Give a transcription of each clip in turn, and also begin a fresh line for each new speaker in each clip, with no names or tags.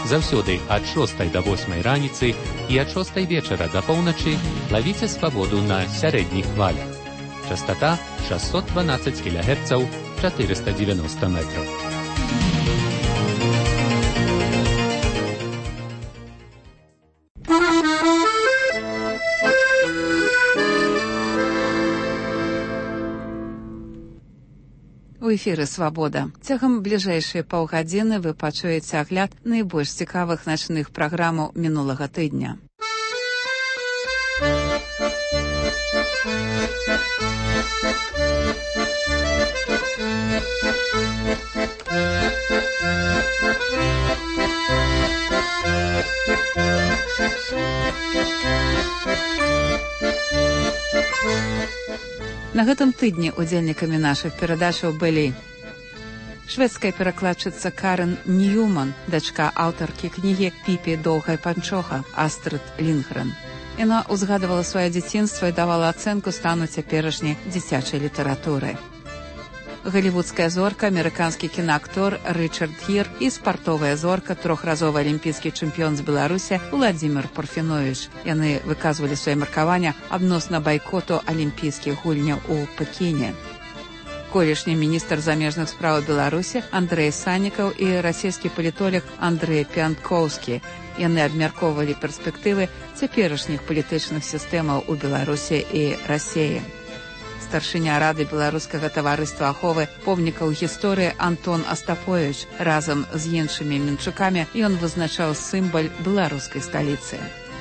Заўсёды ад 6 до 8 раніцы і ад 6 вечара да поўначы лавіце свабоду на сярэдніх хвалях. Частота 612 кГц, 490 метров.
У эфіры «Свабода». Цягам бліжэйшай паўгадзіны вы пачуеце агляд найбольш цікавых начных праграмаў мінулага тыдня. На гэтым тыдні удзельнікамі нашых перадачаў былі шведская перакладчыца Карен Ньюман, дачка аўтаркі кнігі «Піпі доўгая панчоха» Астрид Лінгрен. Яна ўзгадывала сваё дзяцінства і давала ацэнку стану цяперашняй дзіцячай літаратуры. Галівудская зорка, амерыканскі кінаактор Рычард Гір і спартовая зорка, трохразовы алімпійскі чэмпіён з Беларусі Владзімір Парфіновіч. Яны выказвалі свае меркаванне адносна байкоту алімпійскіх гульняў у Пекіне. Колішні міністр замежных спраў Беларусі Андрэй Саннікаў і расійскі палітолог Андрэй Пянкоўскі. Яны абмяркоўвалі перспектывы цяперашніх палітычных сістэмаў у Беларусі і Расіі. Старшыня Рады беларускага таварыства аховы помнікаў гісторыі Антон Астаповіч. Разам з іншымі мінчукамі ён вызначаў сімвал беларускай сталіцы.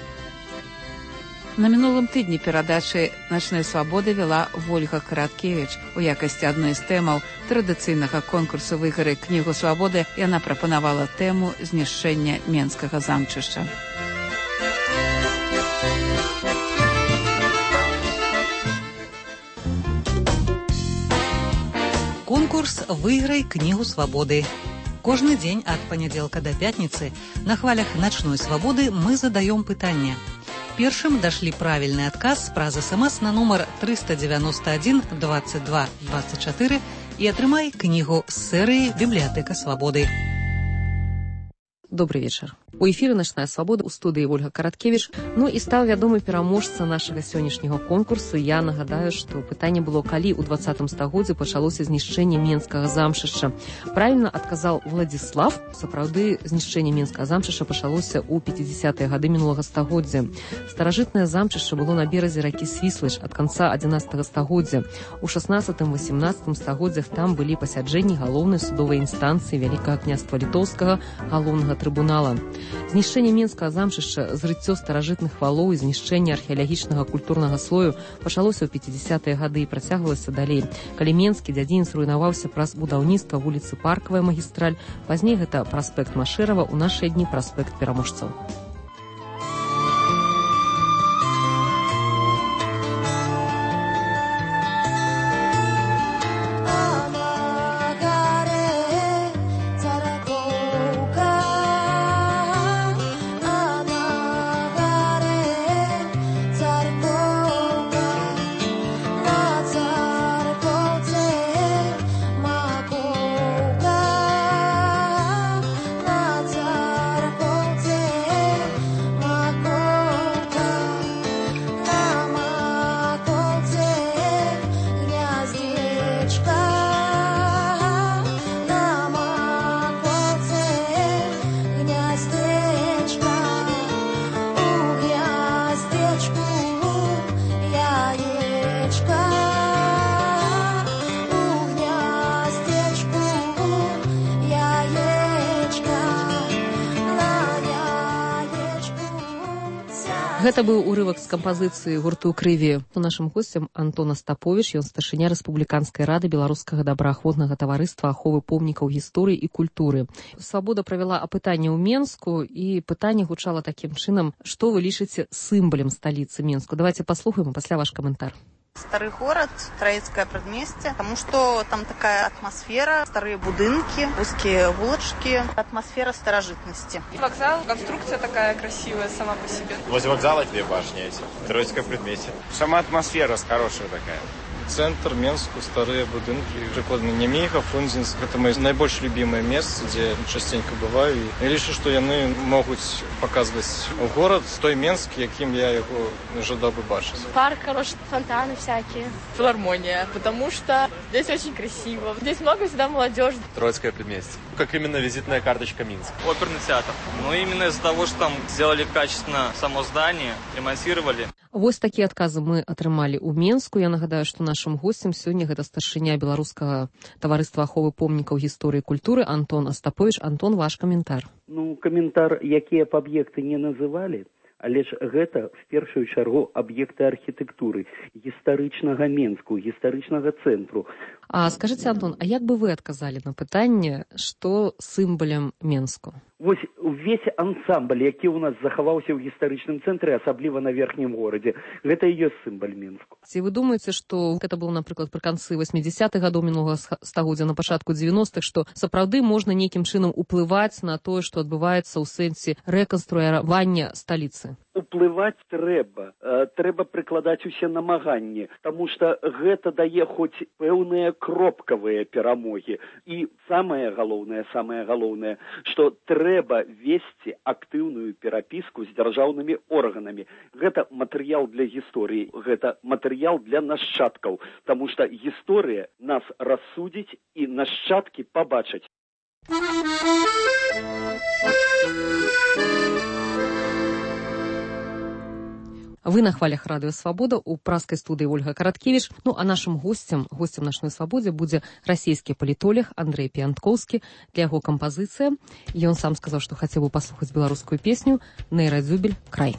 На мінулым тыдні перадачы «Начной свабоды» вела Вольга Караткевіч. У якасці адной з тэмаў традыцыйнага конкурсу «Выйграй кнігу свабоды» яна прапанавала тэму знішчэння Менскага замчышча.
Конкурс «Выйграй кнігу свабоды». Кожны дзень ад панядзелка да пятніцы на хвалях «Начной свабоды» мы задаём пытанне. Першым дашлі правільны адказ праз СМС на нумар 391 22 24 і атрымай кнігу з серыі «Бібліятэка свабоды».
Добрый вечар. У эфіры «Начная свабода», у студыі Вольга Караткевіч. Ну і стаў вядомы пераможца нашага сённяшняга конкурсу. Я нагадаю, што пытанне было, калі ў 20 стагоддзі пачалося знішчэнне Менскага замчышча. Правільна адказаў Владзіслав. Сапраўды, знішчэнне Менскага замчышча пачалося ў 50-е гады мінулага стагоддзя. Старажытнае замчышча было на беразе ракі Свіслыч ад канца 11 стагоддзя. У 16-18 стагоддзях там былі пасяджэнні галоўнай судовай інстанцыі Вялікага княства Літоўскага галоўнага трыбунала. Знішчэнне Менскага замчышча, зрыццё старажытных валоў і знішчэнне археалагічнага культурнага слою пачалося ў 50-е гады і працягвалася далей. Калі Менскі дзядзін зруйнаваўся праз будаўніцтва вуліцы Паркавая магістраль, пазней гэта праспект Машэрава, у нашыя дні праспект Пераможцаў. Гэта быў урывак з кампазіцыі гурту «Крыві». Нашым госцем Антон Астаповіч, ён старшыня Рэспубліканскай рады беларускага добраахвотнага таварыства аховы помнікаў гісторыі і культуры. Свабода правяла апытанне ў Менску, і пытанне гучала такім чынам: што вы лічыце сімвалем сталіцы Менску? Давайте паслухаем, а пасля ваш каментар.
Старый город, Троицкое предместье, потому что там такая атмосфера, старые будинки, узкие улочки, атмосфера старожитности.
Вокзал, конструкция такая красивая сама по себе.
Возле вокзала две башни эти, Троицкое предместье. Сама атмосфера хорошая такая. центр, Менску, старые будынки. Прикладно Немейга, Фрунзенск. Это мои найбольш любимые места, где частенько бываю. И лишу, что яны могут показывать город, той Менск, яким я его ожидал бы бачить.
Парк хороший, фонтаны всякие.
Филармония, потому что здесь очень красиво. Здесь много всегда молодежи.
Троицкое предместье. Как именно визитная карточка Минска?
Оперный театр. Ну, именно из-за того, что там сделали качественно само здание, ремонтировали.
Вось такія адказы мы атрымалі ў Менску. Я нагадаю, што нашым госцем сёння гэта старшыня беларускага таварыства аховы помнікаў гісторыі і культуры Антон Астаповіч. Антон, ваш каментар.
Ну, каментар, якія б аб'екты не называлі, але ж гэта в першую чаргу аб'екты архітэктуры гістарычнага Менску, гістарычнага цэнтру.
А скажыце, Антон, а як бы вы адказалі на пытанне, што сімвалем Менску?
Вось увесь ансамбль, які ў нас захаваўся ў гістарычным цэнтры, асабліва на верхнім горадзе, гэта і ёсць сімваль Менску.
Ці вы думаеце, што гэта было, напрыклад, пры канцы 80-х гадоў мінулага стагоддзя, на пачатку 90-х, што сапраўды можна нейкім чынам уплываць на тое, што адбываецца ў сэнсе рэканструявання сталіцы?
Уплываць трэба. Трэба прыкладаць усе намаганні, таму што гэта дае хоць пэўныя кропкавыя перамогі. І самае галоўнае, што трэба весці актыўную перапіску з дзяржаўнымі органамі. Гэта матэрыял для гісторыі, гэта матэрыял для нашчадкаў, таму што гісторыя нас рассудзіць і нашчадкі пабачаць.
Вы на хвалях радыё «Свабода», у праскай студыі Ольга Караткевіч. Ну, а нашым госцем «Начной свабодзе» будзе расійскі палітолог Андрэй Піянткоўскі. Для яго кампазіцыя. Ён сам сказаў, што хацеў бы паслухаць беларускую песню «Нейрадзюбель. Край».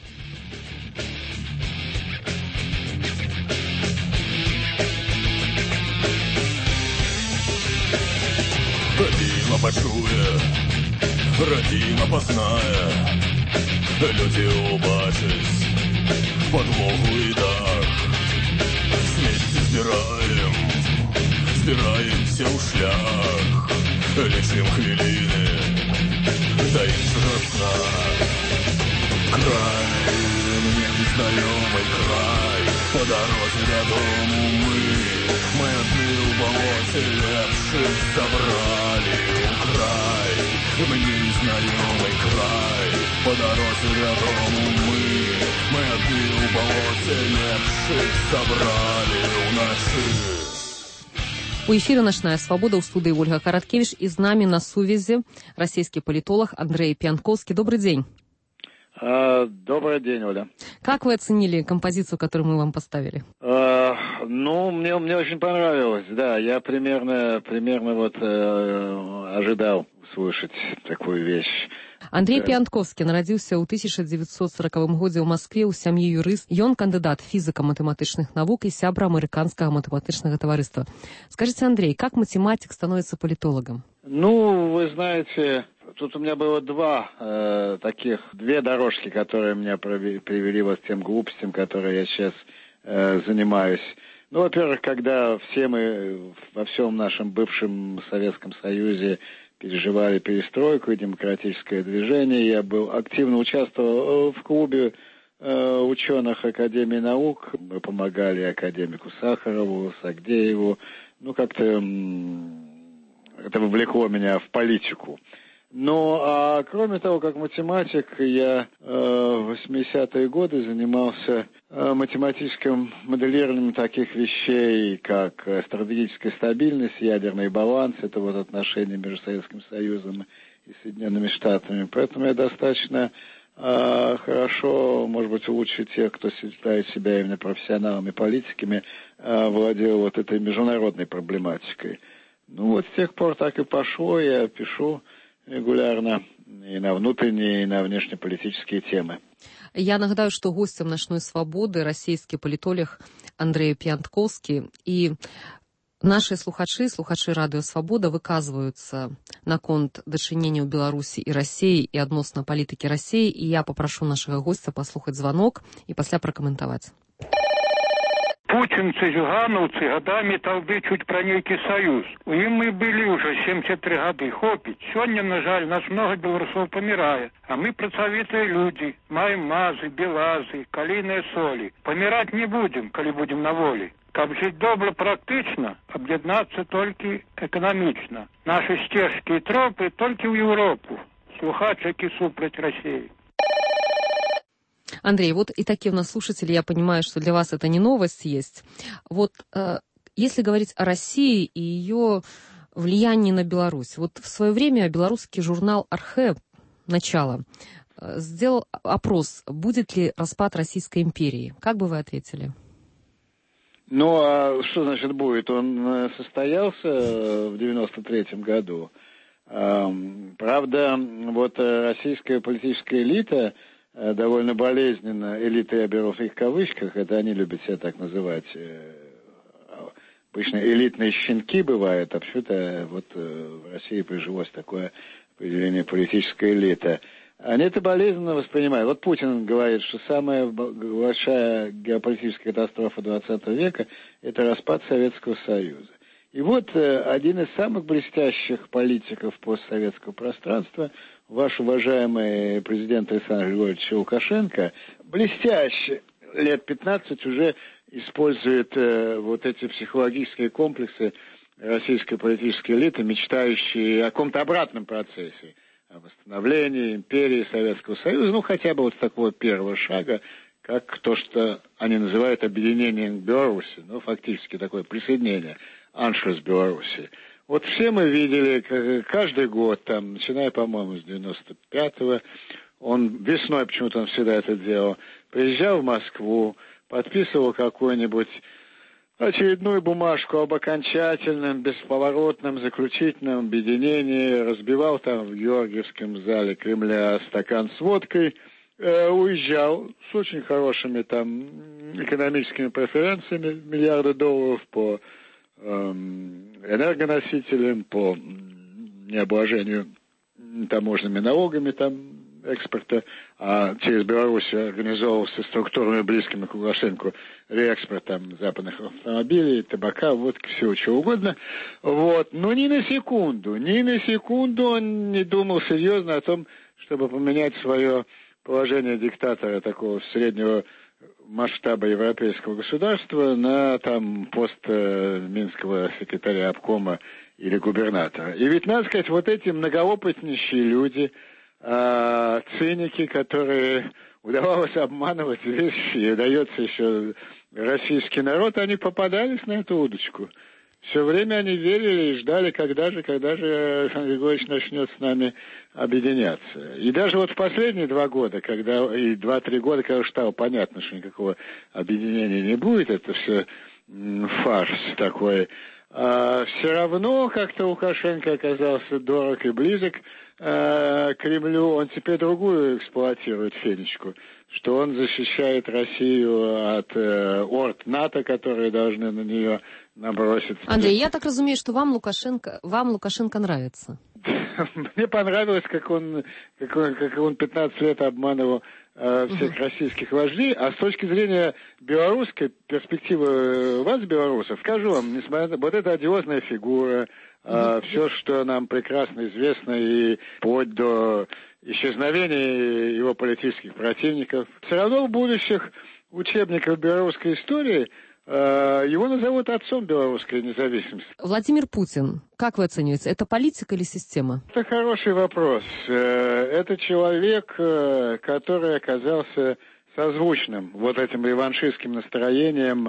Радзіма пачуе, радзіма пазнае, людзі ўбачаць подлогу і дах. Смецце збіраемся ў шлях, лічым хвіліны да іншага сна. Край, мне незнаёмы край, по дарозе дадому мы адны ў балоце лепшых забралі ў край. Мне незнаёмы край, по дарозе дадому мы адны ў балоце лепшых забралі ў нашы.
У эфире «Ночная свобода», у студии Ольга Караткевич, и с нами на сувязи российский политолог Андрей Пиянтковский. Добрый день.
Добрый день, Оля.
Как вы оценили композицию, которую мы вам поставили?
Ну, мне очень понравилось, да. Я примерно ожидал услышать такую вещь.
Андрей Піянтковскі нарадзіўся ў 1940 годзе ў Маскве ў сям'і юрыст. Ён кандыдат фізіка-матэматычных навук і сябра амерыканскага матэматычнага таварыства. Скажите, Андрей, как математик становится политологом?
Ну, вы знаете, тут у меня было две дорожки, которые меня привели вот к тем глупостям, которые я сейчас занимаюсь. Ну, во-первых, когда все мы во всем нашем бывшем Советском Союзе переживали перестройку и демократическое движение, я активно участвовал в клубе ученых Академии наук. Мы помогали академику Сахарову, Сагдееву. Ну, как-то это вовлекло меня в политику. Ну, а кроме того, как математик, я в 80-е годы занимался математическим моделированием таких вещей, как стратегическая стабильность, ядерный баланс, это вот отношения между Советским Союзом и Соединенными Штатами. Поэтому я достаточно хорошо, может быть, лучше тех, кто считает себя именно профессионалами, политиками, владел вот этой международной проблематикой. Ну, вот с тех пор так и пошло, я пишу регулярно и на внутренние, и на внешнеполитические темы.
Я нагадаю, што госцем «Начной свободы» расійскі палітолог Андрэй Піянтковскі. І наши слухачы радыё «Свабода» выказваюцца наконт дачынення ў Беларусі і Расіі і адносна палітыкі Расіі. І я папрашу нашага госця паслухаць званок і пасля пракаментаваць.
Путинцы, зюгановцы годами толдычуть про некий союз. У ім мы были уже 73 годы. Хопить. Сегодня, на жаль, нас много белорусов помирает. А мы працавитые люди. Маем мазы, белазы, калийные соли. Помирать не будем, коли будем на воле. Каб жыць добра практычна, аб'яднацца толькі эканамічна. Нашы сцежкі і тропы толькі ў Еўропу. Слухач, які супраць России.
Андрей, вот и такие у нас слушатели, я понимаю, что для вас это не новость есть. Вот если говорить о России и ее влиянии на Беларусь, вот в свое время белорусский журнал «Архэ» «Начало» сделал опрос, будет ли распад Российской империи. Как бы вы ответили?
Ну, а что значит будет? Он состоялся в 93-м году. Правда, вот российская политическая элита довольно болезненно, элиты я беру в их кавычках, это они любят себя так называть, обычно элитные щенки бывают, а почему-то вот в России прижилось такое определение политическая элита. Они это болезненно воспринимают. Вот Путин говорит, что самая большая геополитическая катастрофа 20 века – это распад Советского Союза. И вот один из самых блестящих политиков постсоветского пространства, ваш уважаемый президент Александр Григорьевич Лукашенко, блестяще, лет 15 уже использует вот эти психологические комплексы российской политической элиты, мечтающие о каком-то обратном процессе, о восстановлении империи Советского Союза, ну хотя бы вот с такого первого шага, как то, что они называют объединением Беларуси, ну фактически такое присоединение Аншлюс Беларуси. Вот все мы видели, каждый год, там, начиная, по-моему, с 95-го, он весной почему-то он всегда это делал, приезжал в Москву, подписывал какую-нибудь очередную бумажку об окончательном, бесповоротном, заключительном объединении, разбивал там в Георгиевском зале Кремля стакан с водкой, уезжал с очень хорошими там экономическими преференциями, миллиарды долларов по энергоносителям, по необложению таможенными налогами там экспорта, а через Беларусь организовывался структурами близкими к Лукашенко реэкспорт там западных автомобилей, табака, водки, всего чего угодно. Вот. Но ни на секунду он не думал серьезно о том, чтобы поменять свое положение диктатора такого среднего масштаба европейского государства на там пост минского секретаря обкома или губернатора. И ведь, надо сказать, вот эти многоопытнейшие люди, циники, которые удавалось обманывать весь, и удается еще российский народ, они попадались на эту удочку. Все время они верили и ждали, когда же Александр Григорьевич начнет с нами объединяться. И даже вот в последние 2 года, и 2-3 года, когда уже стало понятно, что никакого объединения не будет, это все фарс такой, все равно как-то Лукашенко оказался дорог и близок Кремлю. Он теперь другую эксплуатирует фенечку, что он защищает Россию от орд НАТО, которые должны на нее наброситься.
Андрей, я так разумею, что вам Лукашенко нравится.
Мне понравилось, как он 15 лет обманывал всех российских вождей, а с точки зрения белорусской перспективы вас, белорусов, скажу вам, несмотря на вот эта одиозная фигура, все, что нам прекрасно известно, и вплоть до исчезновения его политических противников, все равно в будущих учебниках белорусской истории его назовут отцом белорусской независимости.
Владимир Путин, как вы оцениваете, это политика или система?
Это хороший вопрос. Это человек, который оказался созвучным вот этим реваншистским настроением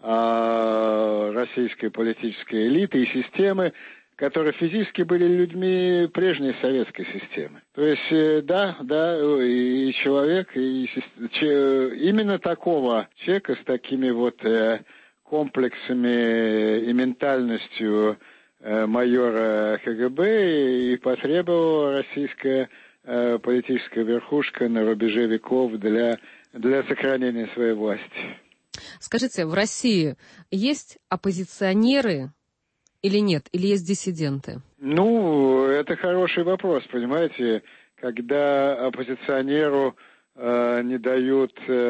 российской политической элиты и системы, которые физически были людьми прежней советской системы. То есть, да, и человек, именно такого человека с такими вот комплексами и ментальностью майора КГБ и потребовала российская политическая верхушка на рубеже веков для сохранения своей власти.
Скажите, в России есть оппозиционеры или нет? Или есть диссиденты?
Ну, это хороший вопрос, понимаете. Когда оппозиционеру не дают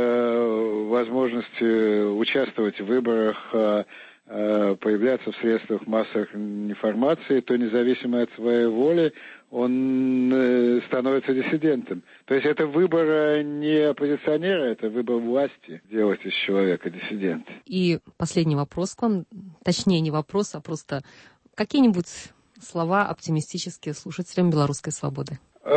возможности участвовать в выборах, появляться в средствах массовой информации, то независимо от своей воли он становится диссидентом. То есть это выбор не оппозиционера, это выбор власти делать из человека диссидента.
И последний вопрос к вам, точнее не вопрос, а просто какие-нибудь слова оптимистические слушателям белорусской свободы.